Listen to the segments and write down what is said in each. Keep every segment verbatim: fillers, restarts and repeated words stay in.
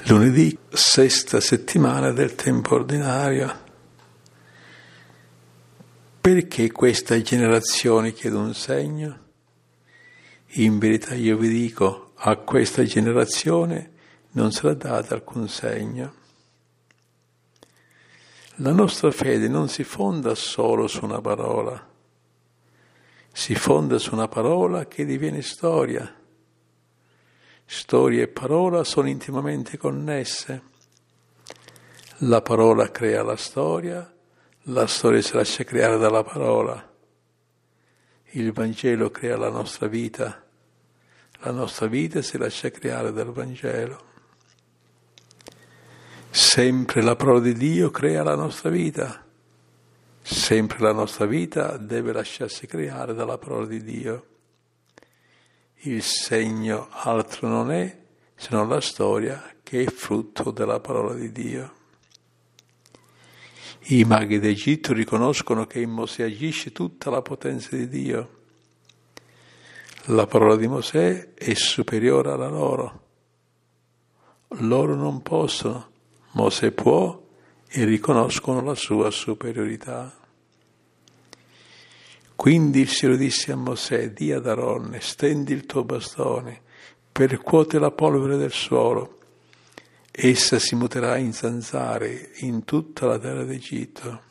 Lunedì, sesta settimana del tempo ordinario. Perché questa generazione chiede un segno? In verità io vi dico, a questa generazione non sarà dato alcun segno. La nostra fede non si fonda solo su una parola, si fonda su una parola che diviene storia. Storia e parola sono intimamente connesse. La parola crea la storia, la storia si lascia creare dalla parola. Il Vangelo crea la nostra vita, la nostra vita si lascia creare dal Vangelo. Sempre la parola di Dio crea la nostra vita, sempre la nostra vita deve lasciarsi creare dalla parola di Dio. Il segno altro non è se non la storia che è frutto della parola di Dio. I maghi d'Egitto riconoscono che in Mosè agisce tutta la potenza di Dio. La parola di Mosè è superiore alla loro. Loro non possono, Mosè può e riconoscono la sua superiorità. Quindi il Signore disse a Mosè, di ad Aronne, stendi il tuo bastone, percuote la polvere del suolo. Essa si muterà in zanzare in tutta la terra d'Egitto.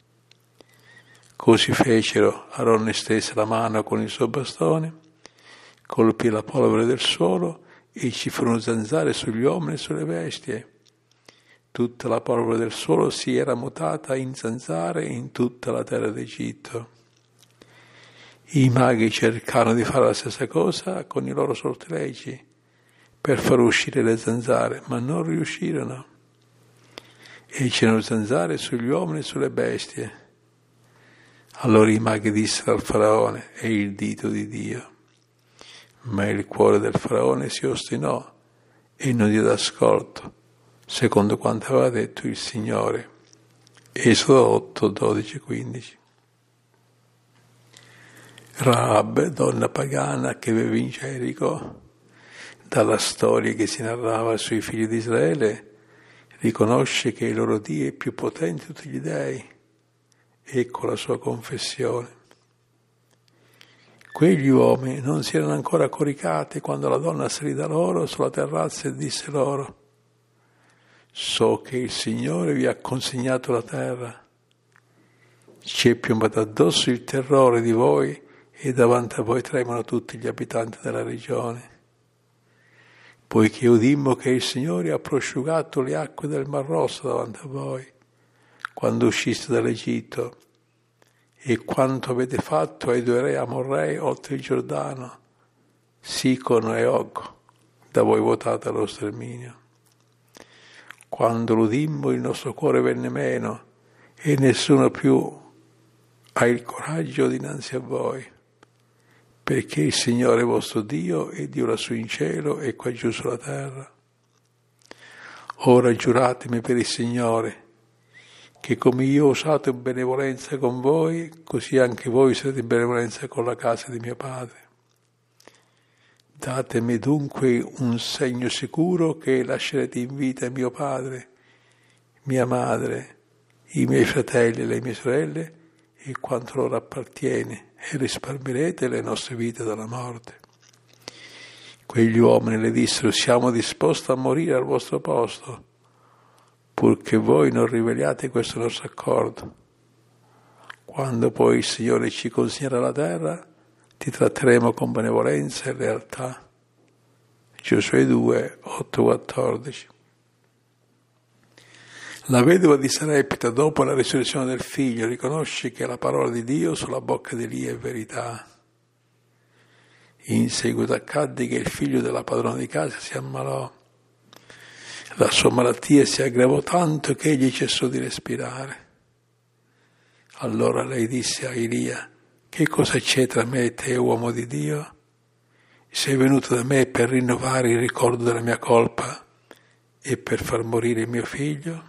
Così fecero, Aronne stese la mano con il suo bastone, colpì la polvere del suolo e ci furono zanzare sugli uomini e sulle bestie. Tutta la polvere del suolo si era mutata in zanzare in tutta la terra d'Egitto. I maghi cercarono di fare la stessa cosa con i loro sortilegi per far uscire le zanzare, ma non riuscirono. E c'erano zanzare sugli uomini e sulle bestie. Allora i maghi dissero al faraone, è il dito di Dio. Ma il cuore del faraone si ostinò e non diede ascolto, secondo quanto aveva detto il Signore. Esodo otto, dodici, quindici. Raab, donna pagana che viveva in Gerico, dalla storia che si narrava sui figli di Israele, riconosce che il loro Dio è più potente di tutti gli dei. Ecco la sua confessione. Quegli uomini non si erano ancora coricati quando la donna salì da loro sulla terrazza e disse loro, so che il Signore vi ha consegnato la terra. Ci è piombato addosso il terrore di voi e davanti a voi tremano tutti gli abitanti della regione. Poiché udimmo che il Signore ha prosciugato le acque del Mar Rosso davanti a voi, quando usciste dall'Egitto, e quanto avete fatto ai due re amorrei oltre il Giordano, Sicon e Og, da voi votate allo sterminio. Quando l'udimmo il nostro cuore venne meno e nessuno più ha il coraggio dinanzi a voi, perché il Signore vostro Dio è Dio lassù in cielo e qua giù sulla terra. Ora giuratemi per il Signore, che come io ho usato in benevolenza con voi, così anche voi siete in benevolenza con la casa di mio padre. Datemi dunque un segno sicuro che lascerete in vita mio padre, mia madre, i miei fratelli e le mie sorelle e quanto loro appartiene, e risparmierete le nostre vite dalla morte. Quegli uomini le dissero, siamo disposti a morire al vostro posto, purché voi non riveliate questo nostro accordo. Quando poi il Signore ci consegnerà la terra, ti tratteremo con benevolenza e lealtà. Giosuè due, otto, quattordici. La vedova di Sarepta, dopo la risurrezione del figlio, riconosce che la parola di Dio sulla bocca di Elia è verità. In seguito accadde che il figlio della padrona di casa si ammalò. La sua malattia si aggravò tanto che egli cessò di respirare. Allora lei disse a Elia, che cosa c'è tra me e te, uomo di Dio? Sei venuto da me per rinnovare il ricordo della mia colpa e per far morire il mio figlio?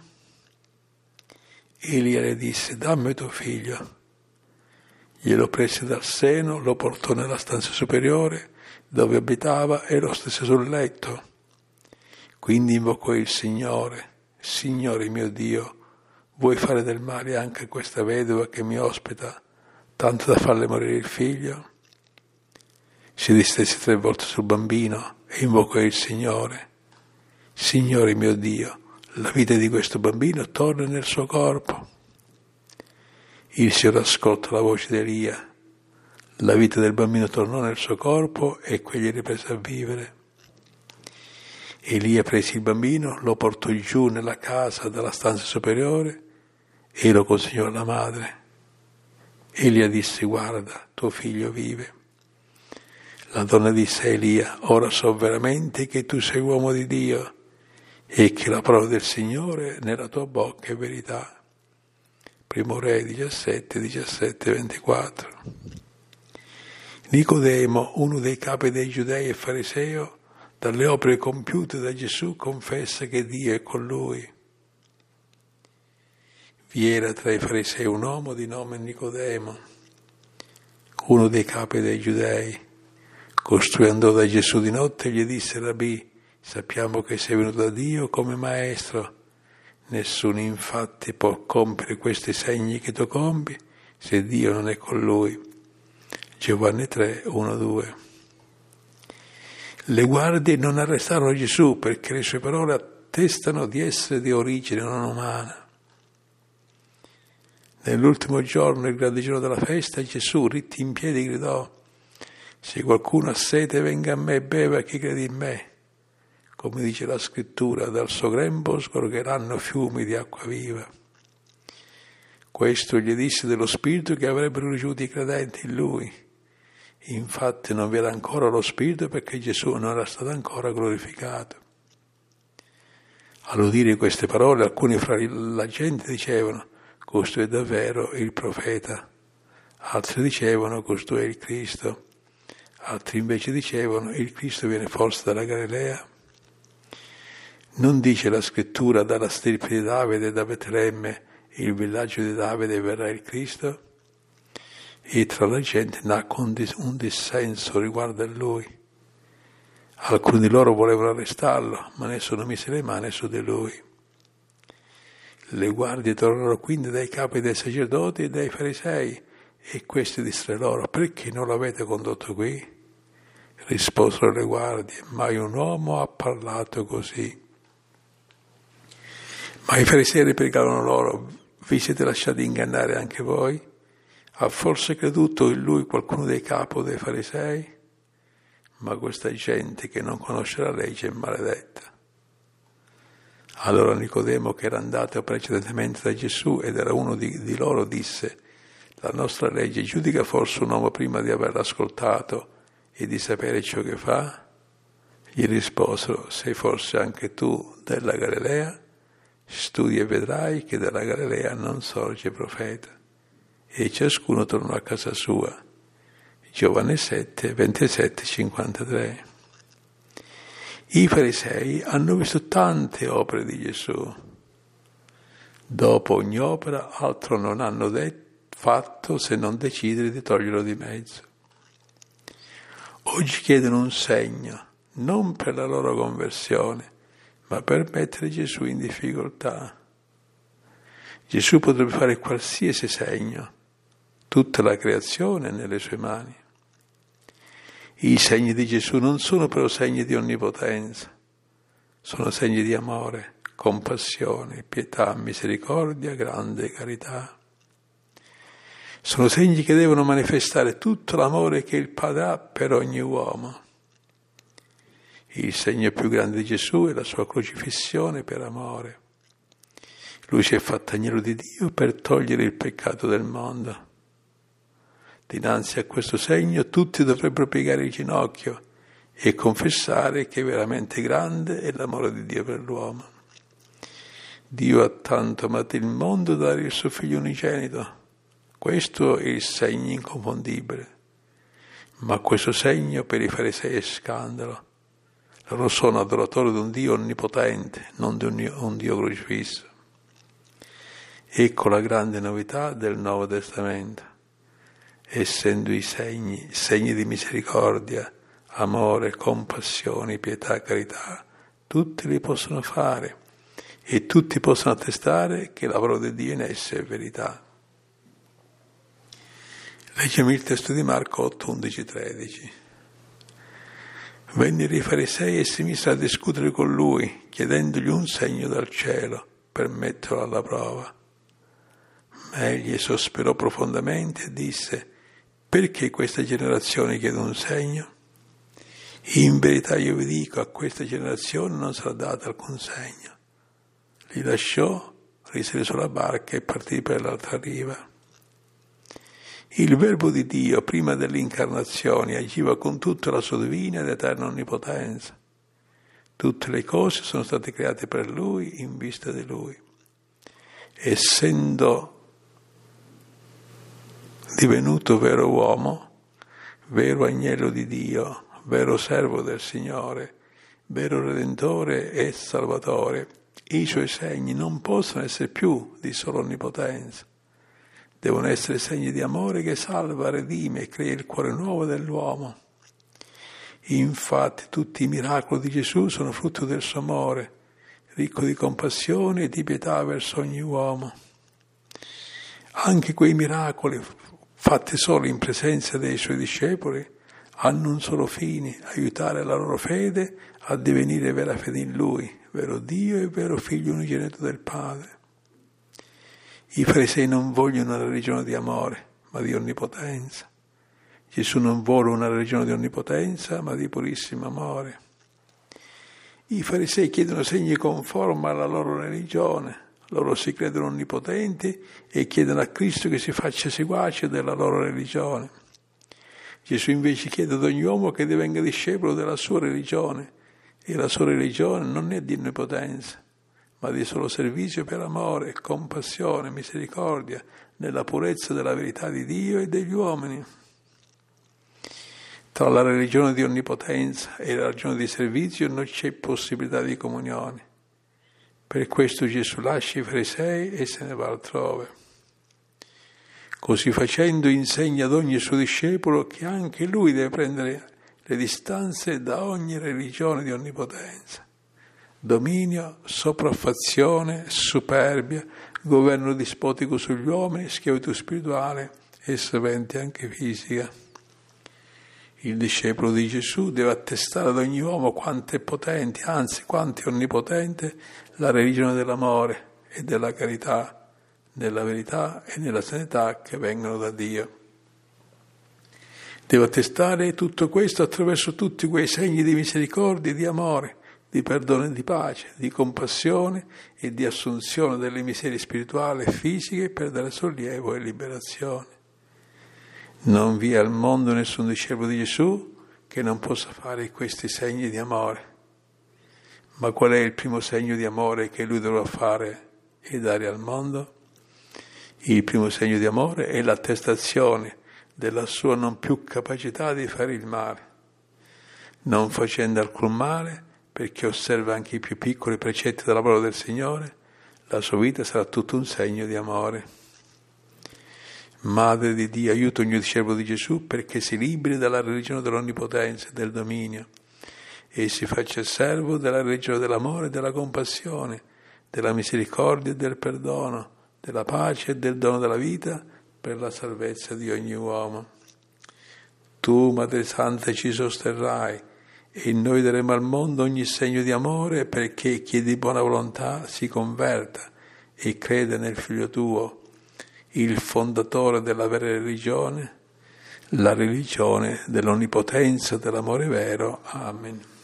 Elia le disse, dammi tuo figlio. Glielo prese dal seno, lo portò nella stanza superiore dove abitava e lo stese sul letto. Quindi invocò il Signore: Signore mio Dio, vuoi fare del male anche a questa vedova che mi ospita, tanto da farle morire il figlio? Si distese tre volte sul bambino e invocò il Signore: Signore mio Dio, la vita di questo bambino torna nel suo corpo. Il Signore ascolta la voce di Elia. La vita del bambino tornò nel suo corpo e quegli riprese a vivere. Elia prese il bambino, lo portò giù nella casa dalla stanza superiore e lo consegnò alla madre. Elia disse: guarda, tuo figlio vive. La donna disse a Elia: ora so veramente che tu sei uomo di Dio e che la parola del Signore nella tua bocca è verità. Primo Re diciassette, diciassette, ventiquattro. Nicodemo, uno dei capi dei Giudei e fariseo, dalle opere compiute da Gesù confessa che Dio è con lui. Vi era tra i farisei un uomo di nome Nicodemo, uno dei capi dei Giudei. Costui andò da Gesù di notte e gli disse: Rabbi, sappiamo che sei venuto da Dio come maestro. Nessuno infatti può compiere questi segni che tu compi se Dio non è con lui. Giovanni tre, uno, due. Le guardie non arrestarono Gesù perché le sue parole attestano di essere di origine non umana. Nell'ultimo giorno, il grande giorno della festa, Gesù, ritti in piedi, gridò: se qualcuno ha sete, venga a me e beva, chi crede in me. Come dice la scrittura, dal suo grembo sgorgeranno fiumi di acqua viva. Questo gli disse dello spirito che avrebbero ricevuto i credenti in lui. Infatti non vi era ancora lo spirito perché Gesù non era stato ancora glorificato. All'udire queste parole, alcuni fra la gente dicevano: costui è davvero il profeta. Altri dicevano: costui è il Cristo. Altri invece dicevano: il Cristo viene forse dalla Galilea. Non dice la scrittura: dalla stirpe di Davide, da Betlemme, il villaggio di Davide, verrà il Cristo? E tra la gente nacque un dissenso riguardo a lui. Alcuni di loro volevano arrestarlo, ma nessuno mise le mani su di lui. Le guardie tornarono quindi dai capi dei sacerdoti e dai farisei, e questi dissero loro: perché non l'avete condotto qui? Risposero le guardie: mai un uomo ha parlato così. Ma i farisei replicavano loro: vi siete lasciati ingannare anche voi? Ha forse creduto in lui qualcuno dei capi dei farisei? Ma questa gente che non conosce la legge è maledetta. Allora Nicodemo, che era andato precedentemente da Gesù ed era uno di, di loro, disse: la nostra legge giudica forse un uomo prima di averlo ascoltato e di sapere ciò che fa? Gli risposero: sei forse anche tu della Galilea? Studi e vedrai che dalla Galilea non sorge profeta. E ciascuno tornò a casa sua. Giovanni sette, ventisette, cinquantatré. I farisei hanno visto tante opere di Gesù. Dopo ogni opera altro non hanno detto, fatto se non decidere di toglierlo di mezzo. Oggi chiedono un segno, non per la loro conversione, ma per mettere Gesù in difficoltà. Gesù potrebbe fare qualsiasi segno, tutta la creazione è nelle sue mani. I segni di Gesù non sono però segni di onnipotenza, sono segni di amore, compassione, pietà, misericordia, grande carità. Sono segni che devono manifestare tutto l'amore che il Padre ha per ogni uomo. Il segno più grande di Gesù è la sua crocifissione per amore. Lui si è fatto agnello di Dio per togliere il peccato del mondo. Dinanzi a questo segno tutti dovrebbero piegare il ginocchio e confessare che veramente grande è l'amore di Dio per l'uomo. Dio ha tanto amato il mondo da dare il suo figlio unigenito. Questo è il segno inconfondibile. Ma questo segno per i farisei è scandalo. Loro sono adoratori di un Dio onnipotente, non di un, un Dio crocifisso. Ecco la grande novità del Nuovo Testamento. Essendo i segni, segni di misericordia, amore, compassione, pietà, carità, tutti li possono fare e tutti possono attestare che la parola di Dio in esse è verità. Leggiamo il testo di Marco otto, undici, tredici. Vennero i farisei e si misero a discutere con lui, chiedendogli un segno dal cielo per metterlo alla prova. Ma egli sospirò profondamente e disse: perché questa generazione chiede un segno? In verità io vi dico, a questa generazione non sarà dato alcun segno. Li lasciò, risalì sulla barca e partì per l'altra riva. Il Verbo di Dio, prima dell'incarnazione, agiva con tutta la sua divina ed eterna onnipotenza. Tutte le cose sono state create per Lui, in vista di Lui. Essendo divenuto vero uomo, vero agnello di Dio, vero servo del Signore, vero Redentore e Salvatore, i Suoi segni non possono essere più di sola onnipotenza. Devono essere segni di amore che salva, redime e crea il cuore nuovo dell'uomo. Infatti tutti i miracoli di Gesù sono frutto del suo amore, ricco di compassione e di pietà verso ogni uomo. Anche quei miracoli, fatti solo in presenza dei Suoi discepoli, hanno un solo fine: aiutare la loro fede a divenire vera fede in Lui, vero Dio e vero Figlio unigenito del Padre. I farisei non vogliono una religione di amore, ma di onnipotenza. Gesù non vuole una religione di onnipotenza, ma di purissimo amore. I farisei chiedono segni conformi alla loro religione, loro si credono onnipotenti e chiedono a Cristo che si faccia seguace della loro religione. Gesù invece chiede ad ogni uomo che divenga discepolo della sua religione, e la sua religione non è di onnipotenza, ma di solo servizio per amore, compassione, misericordia, nella purezza della verità di Dio e degli uomini. Tra la religione di onnipotenza e la religione di servizio non c'è possibilità di comunione. Per questo Gesù lascia i farisei e se ne va altrove. Così facendo insegna ad ogni suo discepolo che anche lui deve prendere le distanze da ogni religione di onnipotenza. Dominio, sopraffazione, superbia, governo dispotico sugli uomini, schiavitù spirituale e sovente anche fisica. Il discepolo di Gesù deve attestare ad ogni uomo quanto è potente, anzi quanto è onnipotente, la religione dell'amore e della carità, nella verità e nella sanità che vengono da Dio. Deve attestare tutto questo attraverso tutti quei segni di misericordia e di amore, di perdono e di pace, di compassione e di assunzione delle miserie spirituali e fisiche per dare sollievo e liberazione. Non vi è al mondo nessun discepolo di Gesù che non possa fare questi segni di amore. Ma qual è il primo segno di amore che lui dovrà fare e dare al mondo? Il primo segno di amore è l'attestazione della sua non più capacità di fare il male, non facendo alcun male, perché osserva anche i più piccoli precetti della parola del Signore, la sua vita sarà tutto un segno di amore. Madre di Dio, aiuta ogni discepolo di Gesù perché si liberi dalla religione dell'onnipotenza e del dominio e si faccia servo della religione dell'amore e della compassione, della misericordia e del perdono, della pace e del dono della vita per la salvezza di ogni uomo. Tu, Madre Santa, ci sosterrai e noi daremo al mondo ogni segno di amore perché chi è di buona volontà si converta e crede nel Figlio tuo, il fondatore della vera religione, la religione dell'onnipotenza, dell'amore vero. Amen.